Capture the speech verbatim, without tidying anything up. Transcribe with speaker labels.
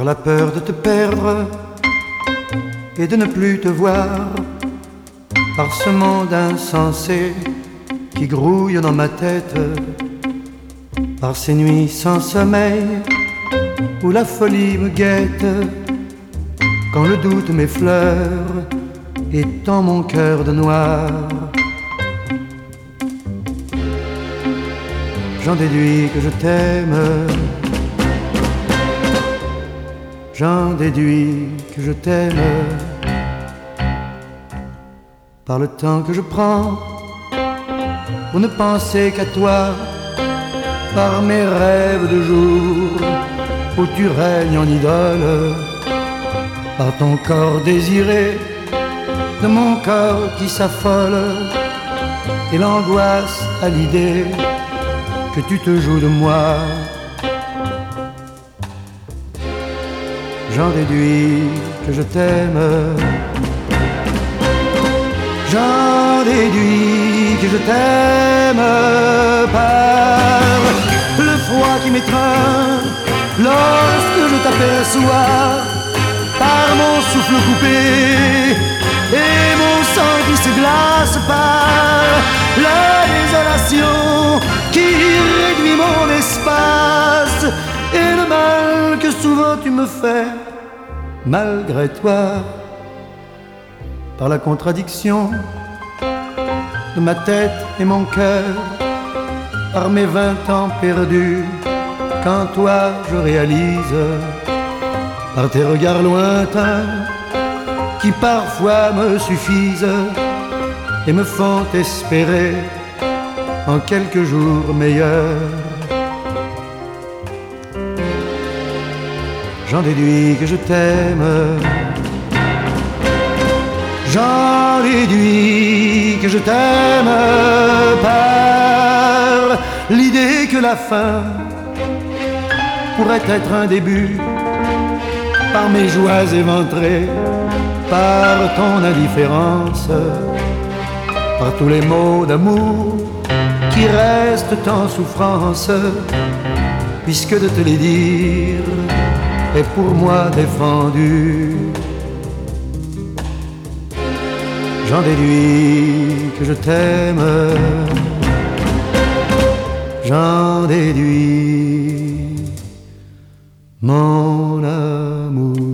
Speaker 1: la peur de te perdre et de ne plus te voir, par ce monde insensé qui grouille dans ma tête, par ces nuits sans sommeil où la folie me guette, quand le doute m'effleure et tend mon cœur de noir. J'en déduis que je t'aime, j'en déduis que je t'aime, par le temps que je prends pour ne penser qu'à toi, par mes rêves de jour où tu règnes en idole, par ton corps désiré de mon corps qui s'affole, et l'angoisse à l'idée que tu te joues de moi. J'en déduis que je t'aime, j'en déduis que je t'aime, par le froid qui m'étreint lorsque je t'aperçois, par mon souffle coupé et mon sang qui se glace, par la désolation qui réduit mon espace, et le mal que souvent tu me fais malgré toi, par la contradiction de ma tête et mon cœur, par mes vingt ans perdus, quand toi je réalise, par tes regards lointains qui parfois me suffisent et me font espérer en quelques jours meilleurs. J'en déduis que je t'aime, j'en déduis que je t'aime, par l'idée que la fin pourrait être un début, par mes joies éventrées, par ton indifférence, par tous les mots d'amour qui restent en souffrance, puisque de te les dire est pour moi défendu. J'en déduis que je t'aime, j'en déduis mon amour.